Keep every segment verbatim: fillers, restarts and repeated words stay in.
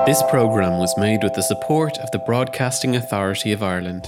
This programme was made with the support of the Broadcasting Authority of Ireland.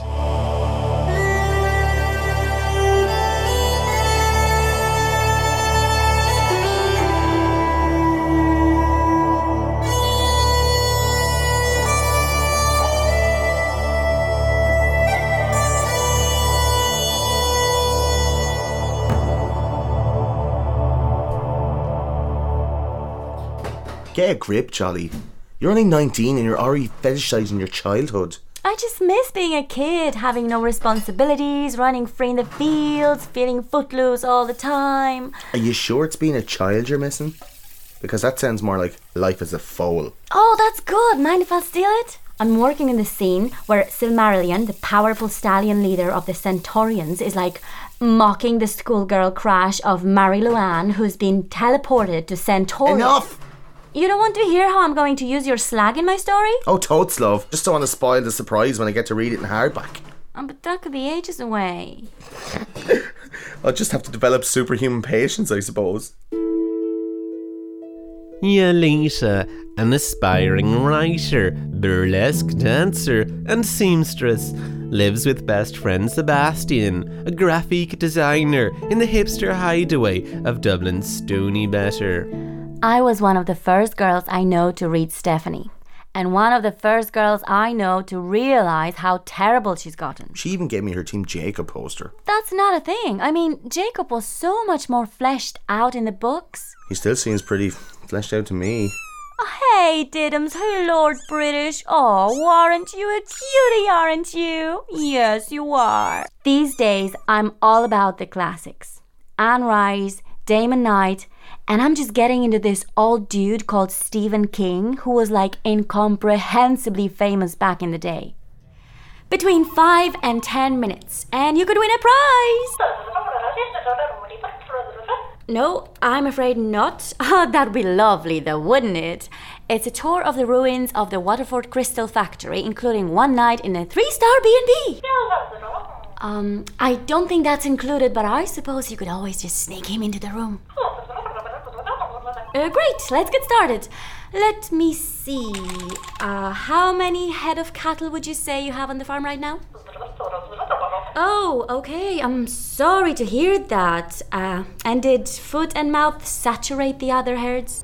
Get a grip, Jolly. You're only nineteen and you're already fetishising your childhood. I just miss being a kid, having no responsibilities, running free in the fields, feeling footloose all the time. Are you sure it's being a child you're missing? Because that sounds more like life as a foal. Oh, that's good. Mind if I steal it? I'm working in the scene where Silmarillion, the powerful stallion leader of the Centaurians, is like mocking the schoolgirl crash of Mariluanne, who's been teleported to Centauri. Enough! You don't want to hear how I'm going to use your slag in my story? Oh, totes, love. Just don't want to spoil the surprise when I get to read it in hardback. Oh, but that could be ages away. I'll just have to develop superhuman patience, I suppose. Yolita, an aspiring writer, burlesque dancer and seamstress, lives with best friend Sebastian, a graphic designer in the hipster hideaway of Dublin's Stoneybetter. I was one of the first girls I know to read Stephanie, and one of the first girls I know to realise how terrible she's gotten. She even gave me her Team Jacob poster. That's not a thing. I mean, Jacob was so much more fleshed out in the books. He still seems pretty fleshed out to me. Oh, hey, Diddums, hey, Lord British. Oh, aren't you a cutie, aren't you? Yes, you are. These days, I'm all about the classics. Anne Rice, Damon Knight, and I'm just getting into this old dude called Stephen King, who was like incomprehensibly famous back in the day. Between five and ten minutes, and you could win a prize! No, I'm afraid not. Oh, that'd be lovely though, wouldn't it? It's a tour of the ruins of the Waterford Crystal Factory, including one night in a three-star B and B. Um, I don't think that's included, but I suppose you could always just sneak him into the room. Uh, great, let's get started. Let me see. Uh, how many head of cattle would you say you have on the farm right now? Oh, okay. I'm sorry to hear that. Uh, and did foot and mouth saturate the other herds?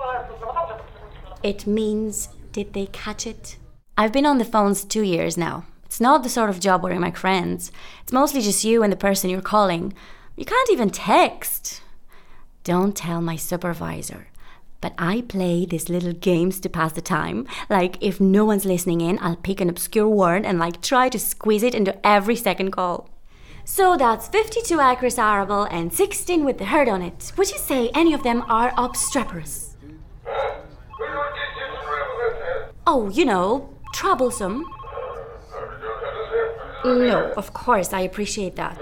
It means, did they catch it? I've been on the phones two years now. It's not the sort of job where I make friends. It's mostly just you and the person you're calling. You can't even text. Don't tell my supervisor. But I play these little games to pass the time. Like, if no one's listening in, I'll pick an obscure word and like try to squeeze it into every second call. So that's fifty-two acres arable and sixteen with the herd on it. Would you say any of them are obstreperous? Oh, you know, troublesome. No, of course, I appreciate that.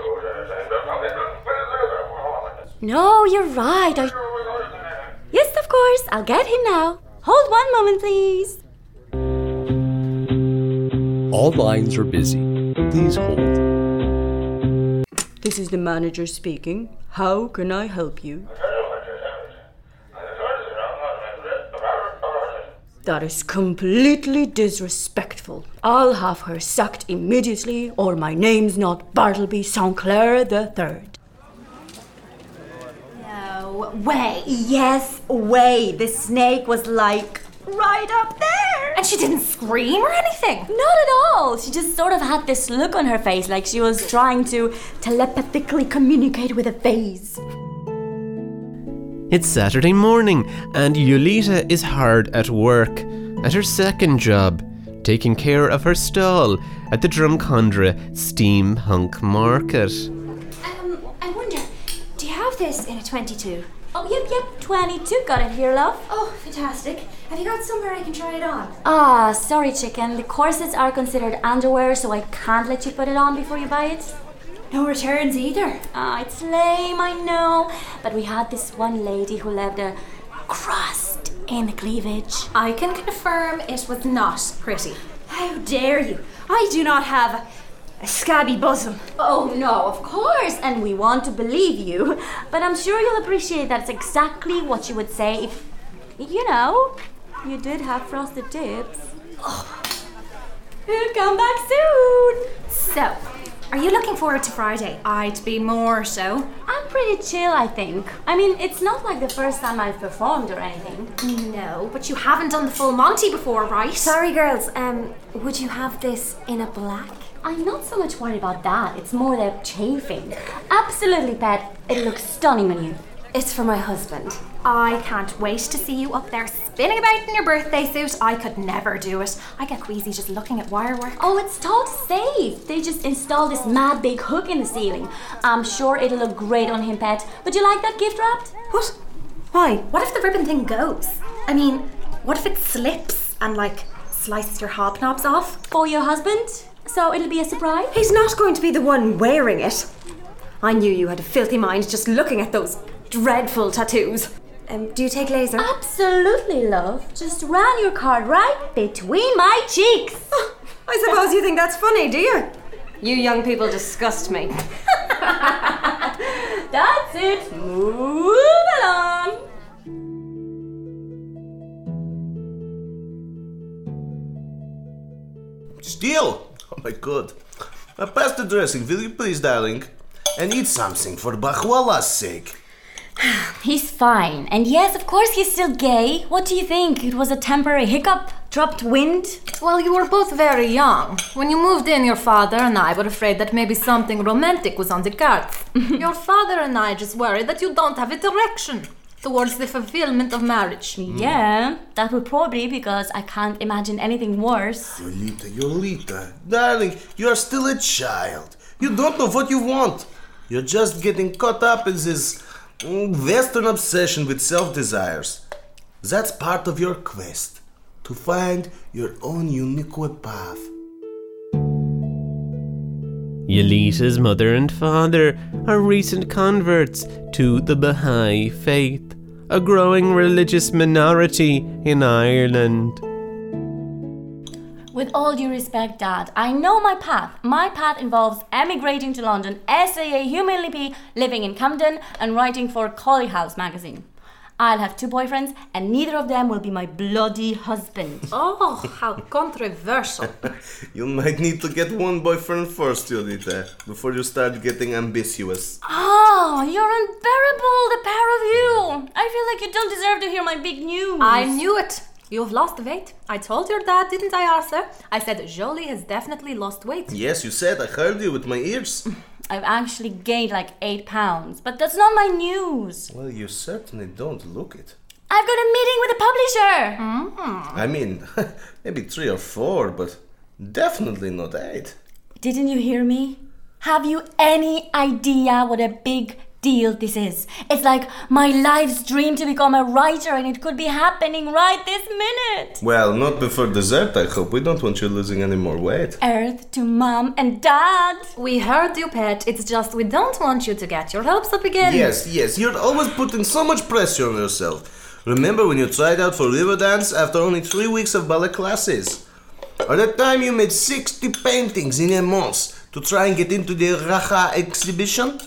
No, you're right. I... Yes, of course. I'll get him now. Hold one moment, please. All lines are busy. Please hold. This is the manager speaking. How can I help you? That is completely disrespectful. I'll have her sacked immediately, or my name's not Bartleby Saint Clair the Third. No way. Yes, way. The snake was like right up there. And she didn't scream or anything? Not at all. She just sort of had this look on her face like she was trying to telepathically communicate with a vase. It's Saturday morning and Yolita is hard at work, at her second job, taking care of her stall at the Drumcondra Steampunk Market. Um, I wonder, do you have this in a twenty-two? Oh, yep, yep, twenty-two. Got it here, love. Oh, fantastic. Have you got somewhere I can try it on? Ah, sorry, chicken. The corsets are considered underwear, so I can't let you put it on before you buy it. No returns either. Ah, it's lame, I know. But we had this one lady who left a crust in the cleavage. I can confirm it was not pretty. How dare you? I do not have a scabby bosom. Oh, no, of course. And we want to believe you. But I'm sure you'll appreciate that's exactly what you would say if, you know, You did have frosted tips. Oh. He'll come back soon. So, are you looking forward to Friday? I'd be more so. I'm pretty chill, I think. I mean, it's not like the first time I've performed or anything. No, but you haven't done the full Monty before, right? Sorry, girls. Um, would you have this in a black? I'm not so much worried about that. It's more the chafing. Absolutely, Pat. It looks stunning on you. It's for my husband. I can't wait to see you up there spinning about in your birthday suit. I could never do it. I get queasy just looking at wire work. Oh, it's tall to safe. They just installed this mad big hook in the ceiling. I'm sure it'll look great on him, Pet. Would you like that gift wrapped? What? Why? What if the ribbon thing goes? I mean, what if it slips and, like, slices your hobnobs off? For your husband? So it'll be a surprise? He's not going to be the one wearing it. I knew you had a filthy mind just looking at those dreadful tattoos. Um, do you take laser? Absolutely, love. Just ran your card right between my cheeks. Oh, I suppose you think that's funny, do you? You young people disgust me. That's it. Move along. Still? Oh my god. I passed the dressing, will you please, darling? And eat something for Bahwala's sake. He's fine. And yes, of course he's still gay. What do you think? It was a temporary hiccup? Dropped wind? Well, you were both very young. When you moved in, your father and I were afraid that maybe something romantic was on the cards. Your father and I just worry that you don't have a direction towards the fulfillment of marriage. Yeah, that would probably be because I can't imagine anything worse. Yolita, Yolita, darling, you are still a child. You don't know what you want. You're just getting caught up in this Western obsession with self-desires. That's part of your quest, to find your own unique path. Yolita's mother and father are recent converts to the Baha'i faith, a growing religious minority in Ireland. With all due respect, Dad, I know my path. My path involves emigrating to London, S A A humility, living in Camden, and writing for Collie House magazine. I'll have two boyfriends, and neither of them will be my bloody husband. Oh, how controversial. You might need to get one boyfriend first, Yolita, before you start getting ambitious. Oh, you're unbearable, the pair of you. I feel like you don't deserve to hear my big news. I knew it. You've lost weight. I told your dad, didn't I, Arthur? I said Jolie has definitely lost weight. Yes, you said. I heard you with my ears. I've actually gained like eight pounds, but that's not my news. Well, you certainly don't look it. I've got a meeting with a publisher. Mm-hmm. I mean, maybe three or four, but definitely not eight. Didn't you hear me? Have you any idea what a big deal this is? It's like my life's dream to become a writer, and it could be happening right this minute. Well, not before dessert, I hope. We don't want you losing any more weight. Earth to Mom and Dad. We heard you, Pet. It's just we don't want you to get your hopes up again. Yes, yes. You're always putting so much pressure on yourself. Remember when you tried out for Riverdance after only three weeks of ballet classes? Or that time you made sixty paintings in a month to try and get into the Raja exhibition?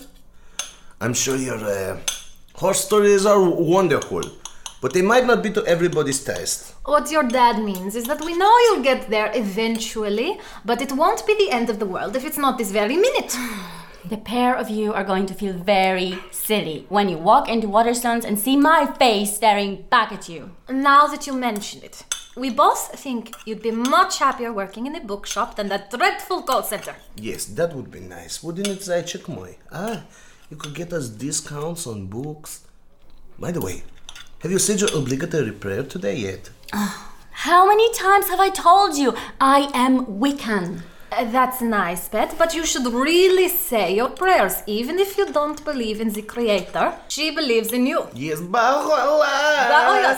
I'm sure your uh, horse stories are wonderful, but they might not be to everybody's taste. What your dad means is that we know you'll get there eventually, but it won't be the end of the world if it's not this very minute. The pair of you are going to feel very silly when you walk into Waterstones and see my face staring back at you. Now that you mention it, we both think you'd be much happier working in a bookshop than that dreadful call center. Yes, that would be nice, wouldn't it, Zaychik Moy? Ah, you could get us discounts on books. By the way, have you said your obligatory prayer today yet? Oh, how many times have I told you I am Wiccan? Uh, that's nice, Pet, but you should really say your prayers, even if you don't believe in the Creator. She believes in you. Yes, Bahula! Bahula,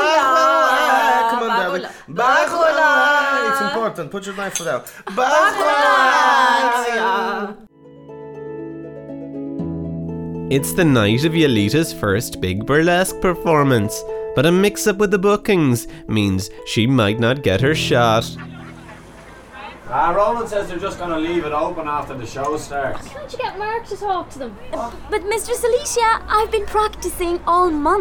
Bahula! Come on, darling. Bahula! Bahula! It's important. Put your knife down. Bahula! It's the night of Yolita's first big burlesque performance, but a mix-up with the bookings means she might not get her shot. Ah, Roland says they're just going to leave it open after the show starts. Can't you get Mark to talk to them? Uh, but Mistress Alicia, I've been practicing all month.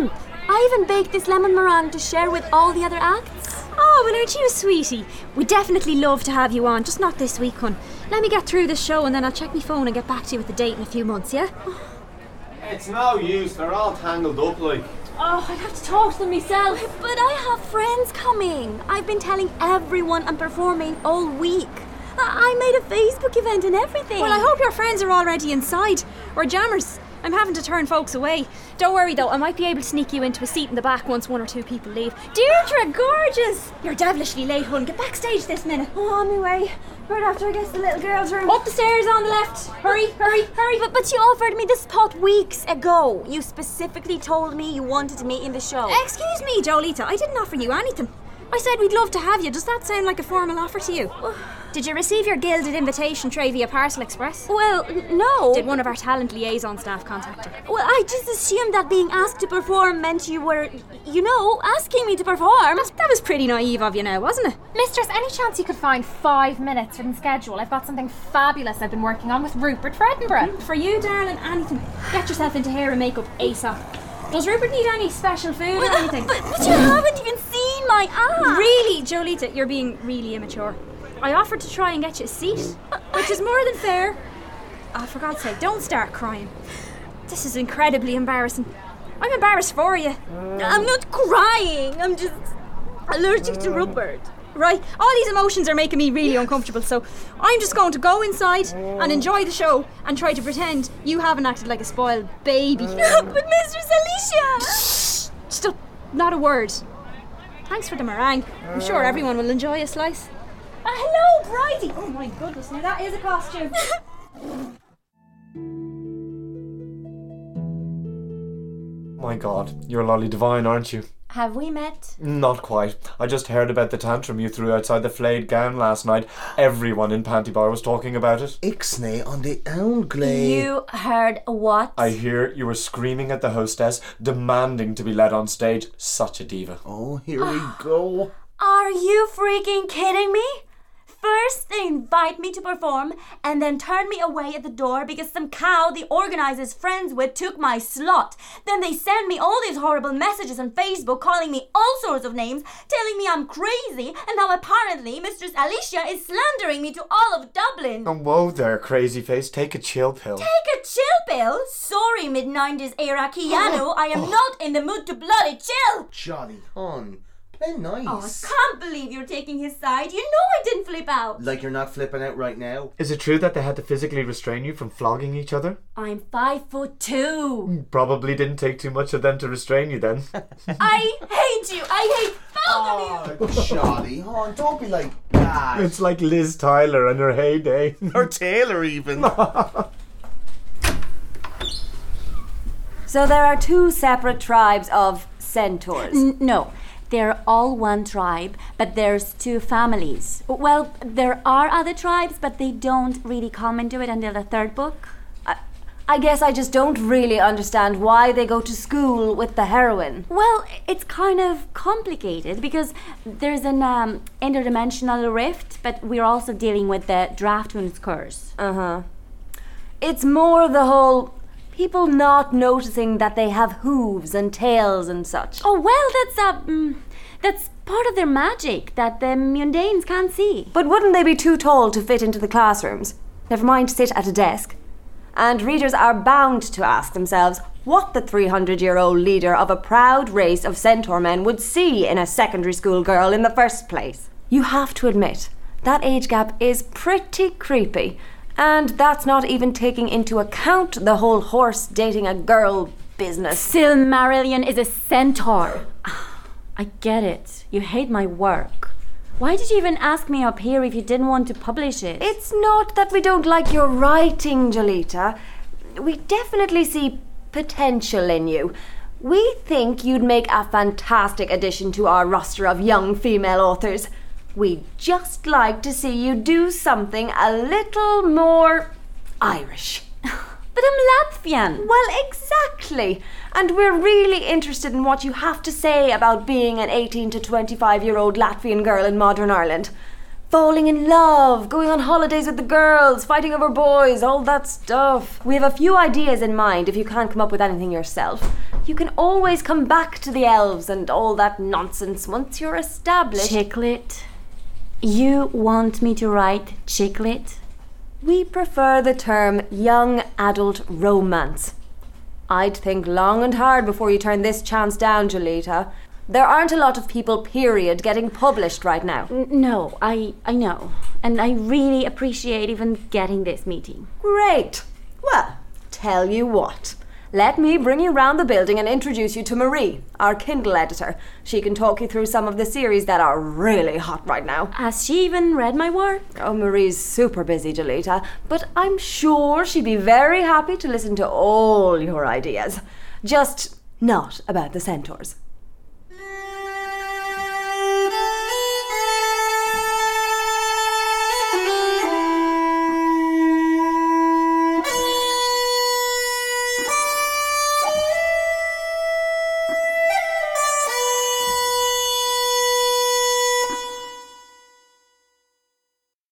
I even baked this lemon meringue to share with all the other acts. Oh, well, aren't you a sweetie? We'd definitely love to have you on, just not this week, hon. Let me get through this show and then I'll check my phone and get back to you with the date in a few months, yeah? It's no use, they're all tangled up like. Oh, I'd have to talk to them myself. But I have friends coming. I've been telling everyone I'm performing all week. I, I made a Facebook event and everything. Well, I hope your friends are already inside. Or jammers. I'm having to turn folks away. Don't worry though, I might be able to sneak you into a seat in the back once one or two people leave. Deirdre, gorgeous! You're devilishly late, hon. Get backstage this minute. Oh, on my way. Right after I get to the little girl's room. Up the stairs on the left. Hurry, hurry, hurry. But, but you offered me this spot weeks ago. You specifically told me you wanted me in the show. Excuse me, Jolita. I didn't offer you anything. I said we'd love to have you. Does that sound like a formal offer to you? Did you receive your gilded invitation tray via Parcel Express? Well, n- no. Did one of our talent liaison staff contact you? Well, I just assumed that being asked to perform meant you were, you know, asking me to perform. That, that was pretty naive of you now, wasn't it? Mistress, any chance you could find five minutes from the schedule? I've got something fabulous I've been working on with Rupert for Edinburgh. For you, darling, anything. Get yourself into hair and makeup ASAP. Does Rupert need any special food or anything? But, but you haven't even seen my app. Really, Jolita, you're being really immature. I offered to try and get you a seat, which is more than fair. Oh, for God's sake, don't start crying. This is incredibly embarrassing. I'm embarrassed for you. I'm not crying. I'm just allergic to Rupert. Right, all these emotions are making me really uncomfortable, so I'm just going to go inside and enjoy the show and try to pretend you haven't acted like a spoiled baby. But Mistress Alicia! Shh! Stop, not a word. Thanks for the meringue. I'm sure everyone will enjoy a slice. Uh, hello, Bridie! Oh my goodness, now that is a costume. My God, you're Lolly Divine, aren't you? Have we met? Not quite. I just heard about the tantrum you threw outside the flayed gown last night. Everyone in Panty Bar was talking about it. Ixnay on the Owlglade. You heard what? I hear you were screaming at the hostess, demanding to be led on stage. Such a diva. Oh, here we go. Are you freaking kidding me? First they invite me to perform and then turn me away at the door because some cow the organizer's friends with took my slot. Then they send me all these horrible messages on Facebook calling me all sorts of names, telling me I'm crazy, and now apparently Mistress Alicia is slandering me to all of Dublin. Oh, whoa there, crazy face. Take a chill pill. Take a chill pill? Sorry, mid nineties era Keanu, I am not in the mood to bloody chill. Jolly hon. Play nice. Oh, I can't believe you're taking his side. You know I didn't flip out. Like you're not flipping out right now. Is it true that they had to physically restrain you from flogging each other? I'm five foot two. Probably didn't take too much of them to restrain you then. I hate you. I hate both of you. Jolly hon, don't be like that. It's like Liz Tyler in her heyday. Or Taylor even. So there are two separate tribes of centaurs. N- no. They're all one tribe, but there's two families. Well, there are other tribes, but they don't really come into it until the third book. I, I guess I just don't really understand why they go to school with the heroine. Well, it's kind of complicated because there's an um, interdimensional rift, but we're also dealing with the Draftwound's curse. Uh-huh. It's more the whole people not noticing that they have hooves and tails and such. Oh, well, that's uh, mm, that's part of their magic that the mundanes can't see. But wouldn't they be too tall to fit into the classrooms? Never mind sit at a desk. And readers are bound to ask themselves what the three hundred year old leader of a proud race of centaur men would see in a secondary school girl in the first place. You have to admit, that age gap is pretty creepy. And that's not even taking into account the whole horse dating a girl business. Silmarillion is a centaur. I get it. You hate my work. Why did you even ask me up here if you didn't want to publish it? It's not that we don't like your writing, Jolita. We definitely see potential in you. We think you'd make a fantastic addition to our roster of young female authors. We'd just like to see you do something a little more Irish. But I'm Latvian. Well, exactly. And we're really interested in what you have to say about being an eighteen to twenty-five year old Latvian girl in modern Ireland. Falling in love, going on holidays with the girls, fighting over boys, all that stuff. We have a few ideas in mind if you can't come up with anything yourself. You can always come back to the elves and all that nonsense once you're established. Chicklet? You want me to write chicklet? We prefer the term young adult romance. I'd think long and hard before you turn this chance down, Jolita. There aren't a lot of people, period, getting published right now. N- no, I, I know. And I really appreciate even getting this meeting. Great. Well, tell you what. Let me bring you round the building and introduce you to Marie, our Kindle editor. She can talk you through some of the series that are really hot right now. Has she even read my work? Oh, Marie's super busy, Jolita, but I'm sure she'd be very happy to listen to all your ideas. Just not about the centaurs.